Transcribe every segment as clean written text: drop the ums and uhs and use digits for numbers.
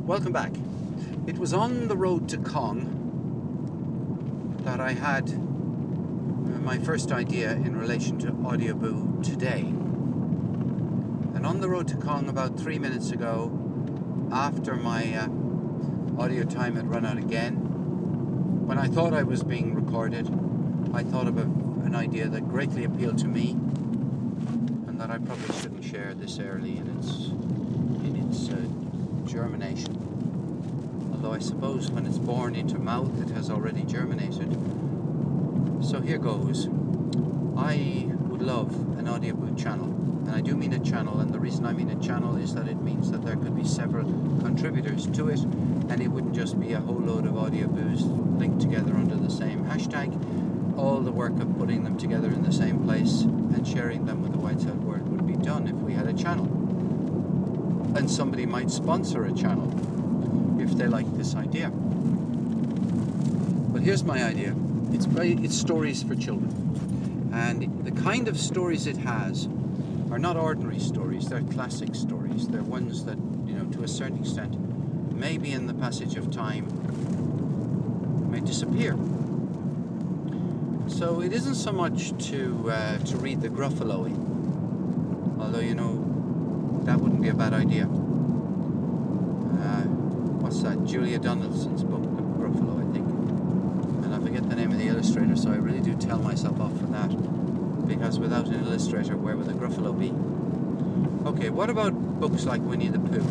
welcome back. It was on the road to Cong that I had my first idea in relation to Audioboo today. And on the road to Cong about 3 minutes ago, after my audio time had run out again, when I thought I was being recorded, I thought of an idea that greatly appealed to me, and that I probably shouldn't share this early in its germination. Although I suppose when it's born into mouth, it has already germinated. So here goes. I would love an Audioboo channel, and I do mean a channel, and the reason I mean a channel is that it means that there could be several contributors to it, and it wouldn't just be a whole load of Audioboos linked together under the same hashtag. All the work of putting them together in the same place and sharing them with the Whiteside world would be done if we had a channel. And somebody might sponsor a channel if they like this idea. But here's my idea. It's stories for children. And the kind of stories it has are not ordinary stories, they're classic stories. They're ones that, to a certain extent, maybe in the passage of time, may disappear. So it isn't so much to read the Gruffalo-y, although, that wouldn't be a bad idea. What's that? Julia Donaldson's book, The Gruffalo, I think. And I forget the name of the illustrator, so I really do tell myself off for that. Because without an illustrator, where would the Gruffalo be? Okay, what about books like Winnie the Pooh?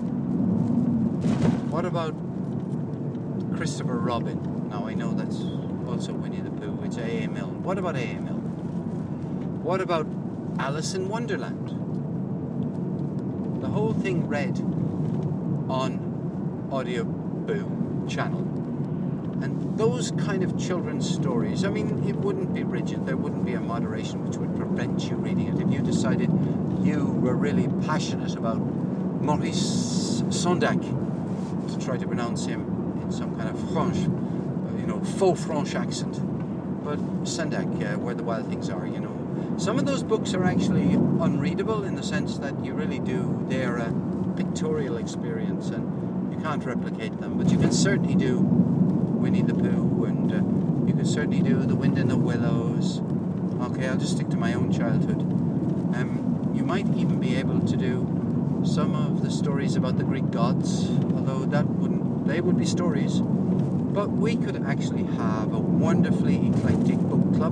What about Christopher Robin? Now, I know that's also Winnie the Pooh. It's A.A. Milne. What about A.A. Milne? What about Alice in Wonderland? The whole thing read on Audioboo channel. And those kind of children's stories, it wouldn't be rigid. There wouldn't be a moderation which would prevent you reading it. If you decided you were really passionate about Maurice Sendak, to try to pronounce him in some kind of faux French accent. But Sendak, Where the Wild Things Are, Some of those books are actually unreadable in the sense that you really do, they're a pictorial experience and you can't replicate them. But you can certainly do Winnie the Pooh, and you can certainly do The Wind in the Willows. Okay, I'll just stick to my own childhood. You might even be able to do some of the stories about the Greek gods, although they would be stories. But we could actually have a wonderfully eclectic book club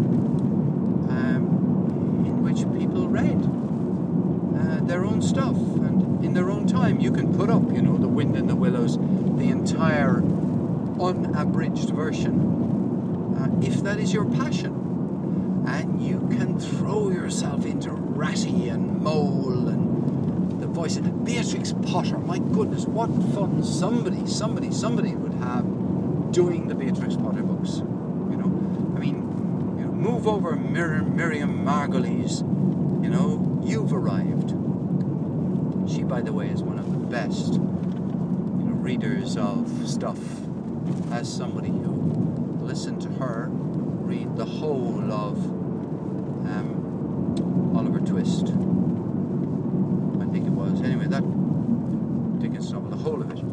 in which people read their own stuff, and in their own time. You can put up, The Wind in the Willows, the entire unabridged version, if that is your passion. And you can throw yourself into Ratty and Mole and the voice of Beatrix Potter. My goodness, what fun somebody would have doing the Beatrix Potter books. Move over Miriam Margolyes. You've arrived. She, by the way, is one of the best readers of stuff. As somebody who listened to her read the whole of Oliver Twist, I think it was. Anyway, that Dickens novel, the whole of it.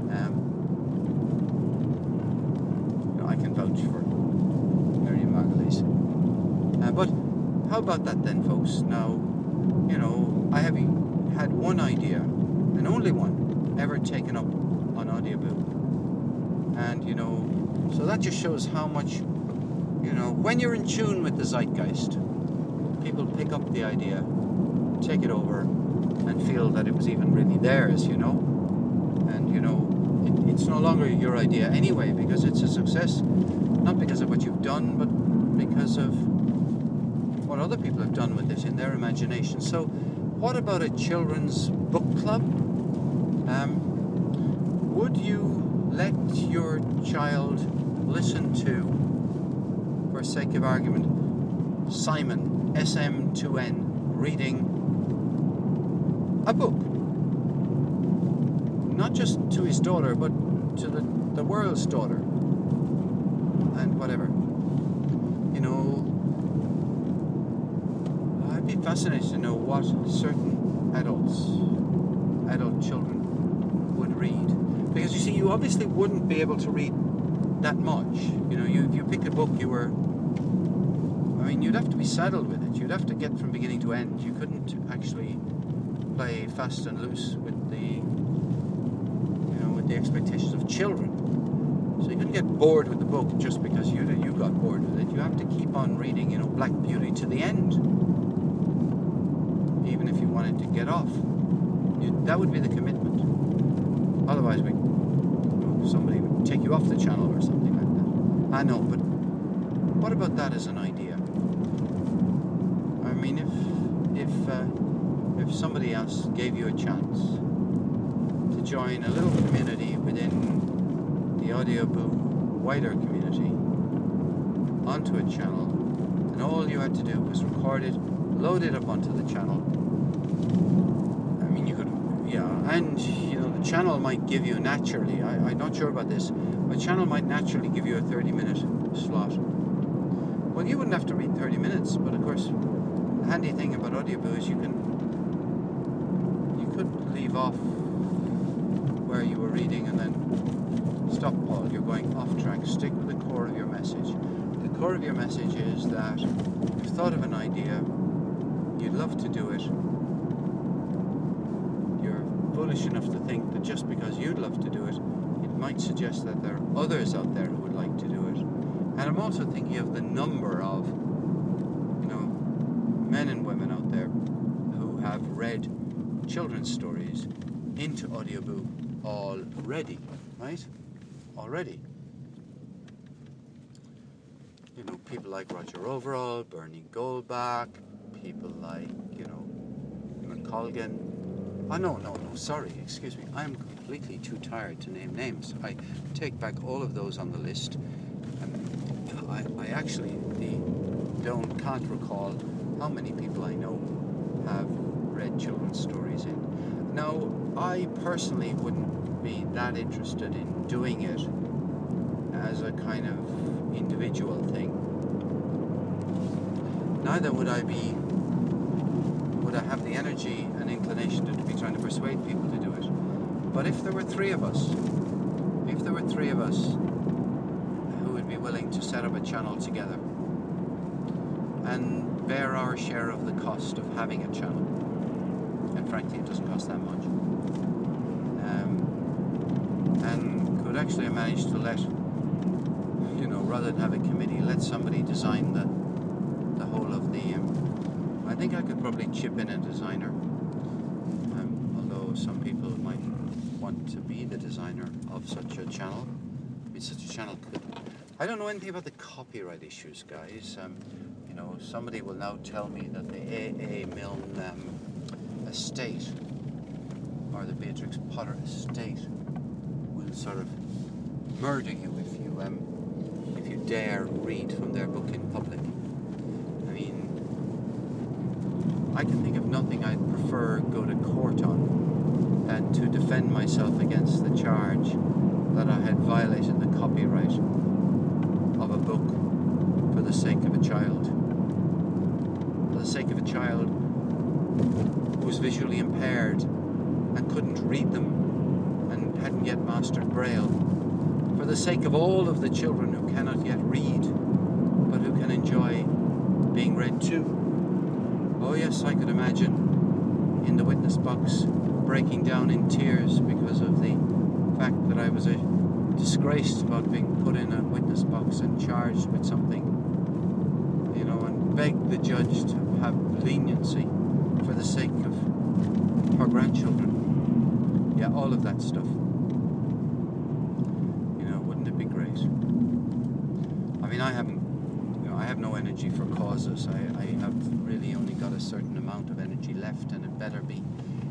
I can vouch for Miriam Margolyes. But how about that then, folks? Now, I have had one idea, and only one, ever taken up on Audioboo. And, so that just shows how much, when you're in tune with the zeitgeist, people pick up the idea, take it over, and feel that it was even really theirs, And, it's no longer your idea anyway, because it's a success, not because of what you've done, but because of what other people have done with it in their imagination. So, what about a children's book club? Would you let your child listen to, for sake of argument, Simon, SM2N, reading a book? Not just to his daughter, but to the world's daughter, and whatever. I'd be fascinated to know what certain adult children would read. you obviously wouldn't be able to read that much. You know, if you pick a book, you'd have to be saddled with it. You'd have to get from beginning to end. You couldn't actually play fast and loose with the expectations of children. So you couldn't get bored with the book just because you got bored with it. You have to keep on reading, Black Beauty to the end, even if you wanted to get off. That would be the commitment. Otherwise, somebody would take you off the channel or something like that. I know, but what about that as an idea? I mean, if somebody else gave you a chance to join a little community within the Audioboo wider community onto a channel, and all you had to do was record it, load it up onto the channel. I mean, you could, and the channel might give you naturally, I'm not sure about this, but the channel might naturally give you a 30-minute slot. Well, you wouldn't have to read 30 minutes, but of course, the handy thing about Audioboo is you could leave off where you were reading and then stop, Paul, you're going off track. Stick with the core of your message. The core of your message is that you've thought of an idea, you'd love to do it, you're foolish enough to think that just because you'd love to do it, it might suggest that there are others out there who would like to do it. And I'm also thinking of the number of, men and women out there who have read children's stories into Audioboo already, right? Already. People like Roger Overall, Bernie Goldbach, people like, McColgan. Oh, no, sorry, excuse me. I'm completely too tired to name names. I take back all of those on the list. And I actually can't recall how many people I know have read children's stories in. Now, I personally wouldn't be that interested in doing it as a kind of individual thing. Neither would I have the energy and inclination to be trying to persuade people to do it. But if there were three of us who would be willing to set up a channel together and bear our share of the cost of having a channel, and frankly it doesn't cost that much, and could actually manage to let, rather than have a committee, let somebody design the whole of the, I think I could probably chip in a designer, although some people might want to be the designer of such a channel. I mean, such a channel could, I don't know anything about the copyright issues, guys. Somebody will now tell me that the A.A. Milne estate, or the Beatrix Potter estate, will sort of murder you if you dare read from their book in public. I mean, I can think of nothing I'd prefer go to court on than to defend myself against the charge that I had violated the copyright of a book for the sake of a child. For the sake of a child who was visually impaired and couldn't read them and hadn't yet mastered Braille. For the sake of all of the children who cannot yet read, but who can enjoy being read to. Oh yes, I could imagine in the witness box breaking down in tears because of the fact that I was disgraced about being put in a witness box and charged with something, and begged the judge to have leniency for the sake of her grandchildren. Yeah, all of that stuff. Wouldn't it be great? I mean, I have no energy for causes. I have really only got a certain amount of energy left, and it better be,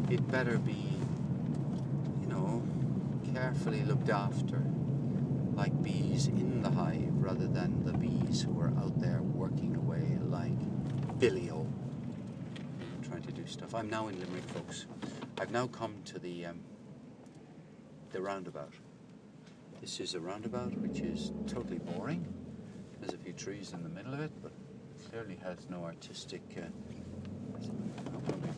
carefully looked after, like bees in the hive, rather than the bees who are out there working away like Billy O, trying to do stuff. I'm now in Limerick, folks. I've now come to the roundabout. This is a roundabout which is totally boring. There's a few trees in the middle of it, but clearly has no artistic.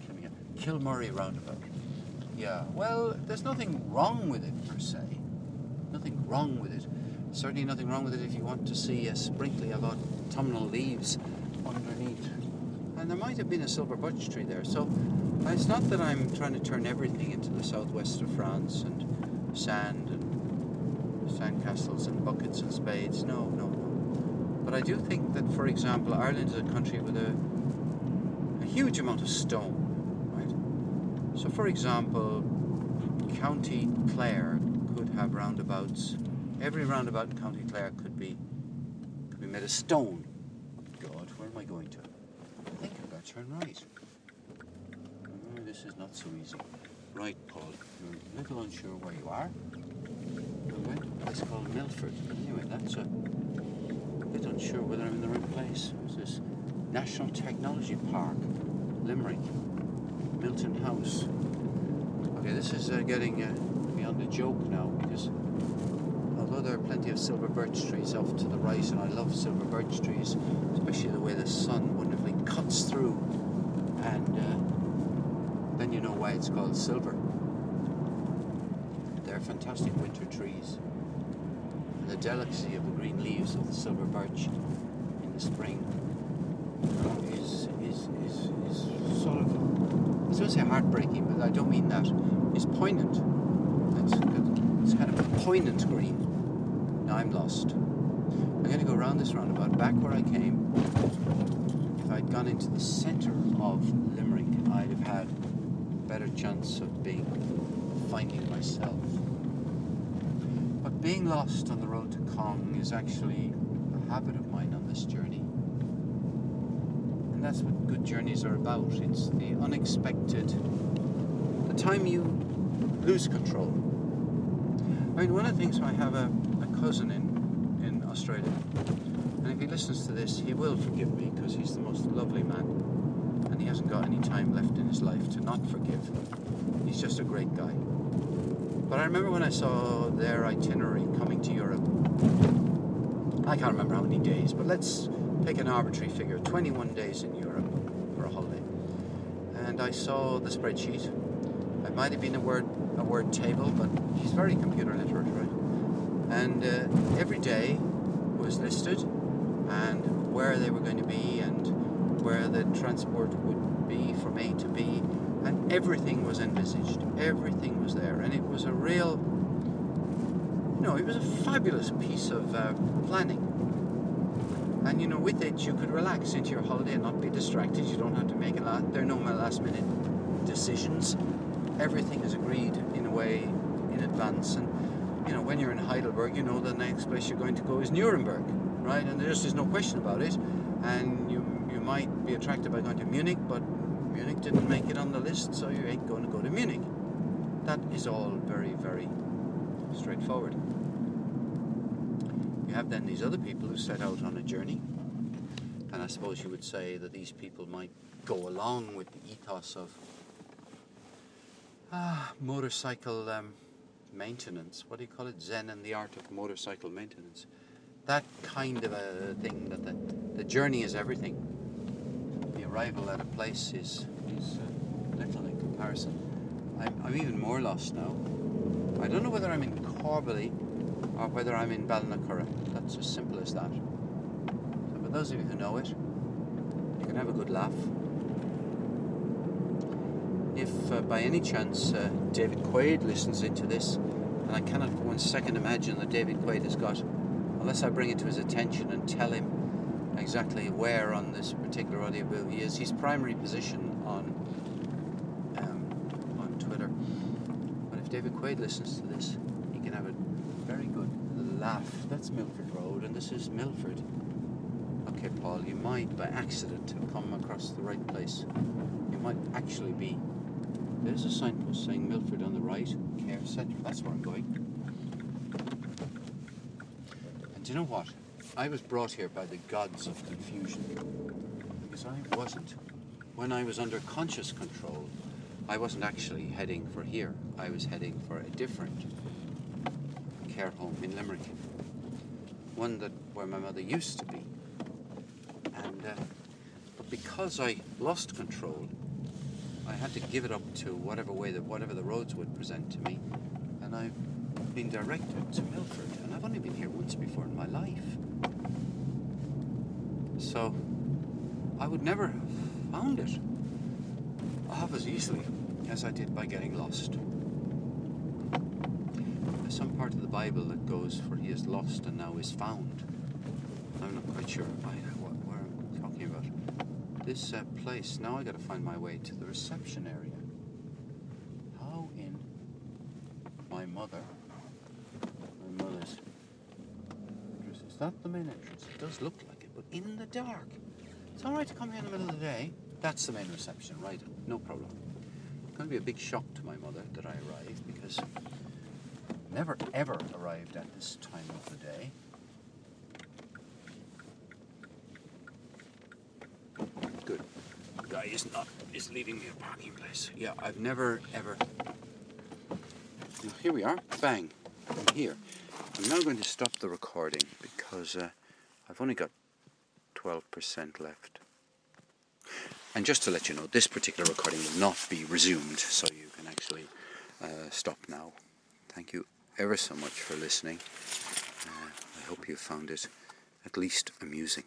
Kilmurray roundabout. Yeah, well, there's nothing wrong with it per se. nothing wrong with it. Certainly nothing wrong with it if you want to see a sprinkling of autumnal leaves underneath. And there might have been a silver birch tree there. So it's not that I'm trying to turn everything into the southwest of France and sand castles and buckets and spades. No. But I do think that, for example, Ireland is a country with a huge amount of stone, right? So, for example, County Clare could have roundabouts. Every roundabout in County Clare could be made of stone. God, where am I going to? I think I've got to turn right. Oh, this is not so easy. Right, Paul, you're a little unsure where you are. We went to a place called Milford. Anyway, that's a bit unsure whether I'm in the right place. There's this National Technology Park, Limerick, Milton House. Okay, this is getting beyond the joke now, because although there are plenty of silver birch trees off to the right, and I love silver birch trees, especially the way the sun wonderfully cuts through, and then you know why it's called silver. They're fantastic winter trees. And the delicacy of the green leaves of the silver birch in the spring is sort of, I was going to say heartbreaking, but I don't mean that. It's poignant. It's kind of a poignant green. Now I'm lost. I'm going to go around this roundabout, back where I came. If I'd gone into the centre of Limerick, I'd have had a better chance of finding myself. But being lost on the road to Cong is actually a habit of mine on this journey. And that's what good journeys are about. It's the unexpected, the time you lose control. I mean, one of the things, I have a cousin in Australia, and if he listens to this, he will forgive me, because he's the most lovely man, and he hasn't got any time left in his life to not forgive. He's just a great guy. But I remember when I saw their itinerary coming to Europe, I can't remember how many days, but let's take an arbitrary figure, 21 days in Europe for a holiday. And I saw the spreadsheet. It might have been a word table, but he's very computer literate, right? And every day was listed, and where they were going to be, and where the transport would be from A to B, and everything was envisaged. Everything was there, and it was a real, it was a fabulous piece of planning. And with it you could relax into your holiday and not be distracted. You don't have to make there are no last minute decisions. Everything is agreed in a way in advance. And when you're in Heidelberg, the next place you're going to go is Nuremberg, right? And there just is no question about it. And you might be attracted by going to Munich, but Munich didn't make it on the list, so you ain't going to go to Munich. That is all very, very straightforward. You have then these other people who set out on a journey, and I suppose you would say that these people might go along with the ethos of motorcycle maintenance. What do you call it? Zen and the art of motorcycle maintenance. That kind of a thing, that the journey is everything. The arrival at a place is little in comparison. I'm even more lost now. I don't know whether I'm in Corbally or whether I'm in Ballinacurra. That's as simple as that. So for those of you who know it, you can have a good laugh. If by any chance David Quaid listens into this, and I cannot for 1 second imagine that David Quaid has got, unless I bring it to his attention and tell him exactly where on this particular audiobook he is, his primary position on Twitter. But if David Quaid listens to this, he can have a very good laugh. That's Milford Road, and this is Milford. Okay, Paul, you might by accident have come across the right place. You might actually be. There's a signpost saying Milford on the right, Care Centre. That's where I'm going. And do you know what? I was brought here by the gods of confusion, because I wasn't. When I was under conscious control, I wasn't actually heading for here. I was heading for a different care home in Limerick, one where my mother used to be. And but because I lost control, I had to give it up to whatever the roads would present to me, and I've been directed to Milford, and I've only been here once before in my life. So I would never have found it half as easily as I did by getting lost. There's some part of the Bible that goes, "For he is lost and now is found." I'm not quite sure where I'm talking about. This place, now I got to find my way to the reception area. How in my mother's entrance, is that the main entrance? It does look like it, but in the dark. It's all right to come here in the middle of the day. That's the main reception, right? No problem. It's going to be a big shock to my mother that I arrive, because I never ever arrived at this time of the day. Good. The guy is leaving me a parking place. Yeah, I've never ever. Now, here we are. Bang. I'm here. I'm now going to stop the recording because I've only got 12% left. And just to let you know, this particular recording will not be resumed, so you can actually stop now. Thank you ever so much for listening. I hope you found it at least amusing.